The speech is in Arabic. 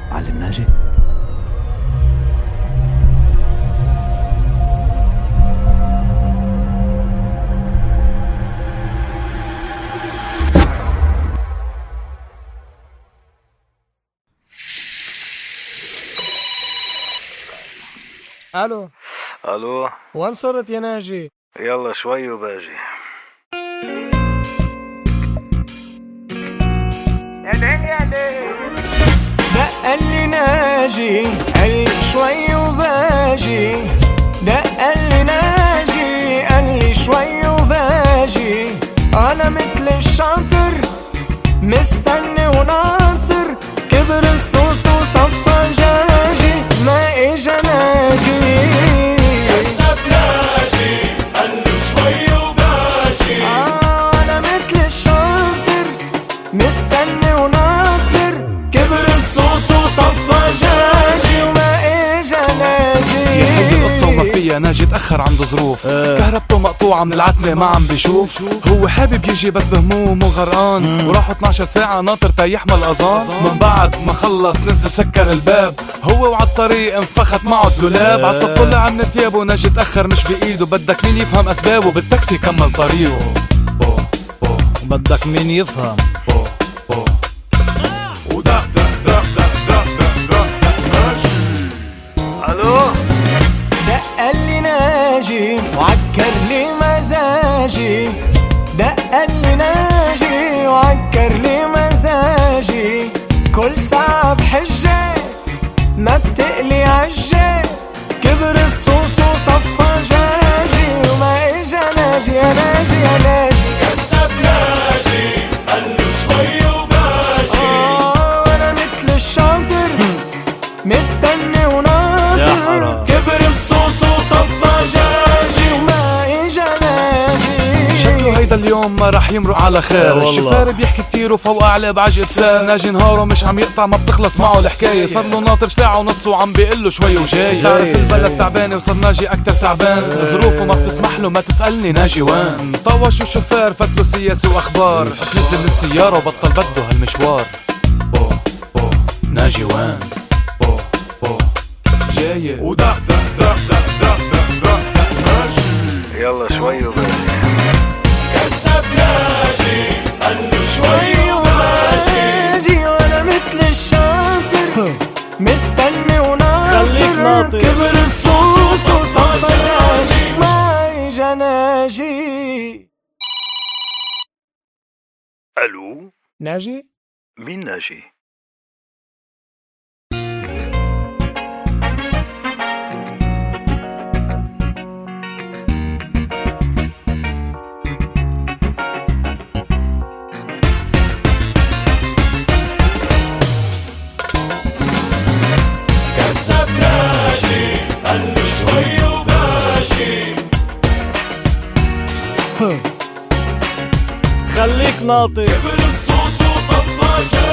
معلم ناجي. الو الو، وين صرت يا ناجي؟ يلا شوي وباجي. دق لي ناجي قال شوي وباجي، دق لي ناجي قال لي شوي وباجي. انا مثل الشاطر مستني وناطر، كبر الصوص وصفى جاجي ما اجا ناجي. كذب ناجي قال له شوي وباجي. انا مثل الشاطر مستني وناطر، كبر الصوص وصفى جاجي وما اجا ناجي. يحب القصة وما فيها ناجي تأخر عنده ظروف، كهربته مقطوعة من العتمة ما عم بيشوف. هو حابب يجي بس بهموم وغرقان، وراحوا 12 ساعة ناطر تيحمل الأذان. من بعد ما خلص نزل سكر الباب، هو وعالطريق انفخت معه الدولاب. عصب طلع من تيابه ناجي تأخر مش بإيده، بدك مين يفهم أسبابه بالتاكسي كمل طريقه. بدك مين يفهم؟ ودق دق دق دق دق دق دق دق ناجي. الو، دق لي ناجي وعكر لي مزاجي، دق لي ناجي وعكر لي مزاجي. كل ساعة بحجة ما بتقلي عجة، كبر الصوص وصفى جاجي وما اجا ناجي يا ناجي يا ناجي. كذب ناجي قال له شوي وباجي. انا مثل الشاطر مستني وناطر، كبر الصوص وصفى جاجي وما اجا ناجي. شكله هيدا اليوم ما رح يمرق على خير. الشفار بيحكي كتير وفوق أعلى بعجقة سير. ناجي نهاره مش عم يقطع ما بتخلص معه الحكاية. صار له ناطر ساعة ونص وعم بيقله شوي وجاي. تعرف البلد تعبانة وصار ناجي أكتر تعبان، ظروفه ما بتسمح له ما تسألني ناجي وين. طوش الشفار فتله سياسي وأخبار، نزل من السيارة وبطل بده هالمشوار. ناجي وين؟ جاي ودق دق دق دق دق دق دق دق ناجي. يلا شوي وباجي. كذب ناجي قال له شوي وباجي. وانا مثل الشاطر مستني خليك وناطر، ناطر. كبر الصوص وصفى جاجي ما اجا ناجي. الو، ناجي مين ناجي؟ كذب ناجي قال له شوي وباجي. خليك ناطر. كبر الصوص وصفى جاجي.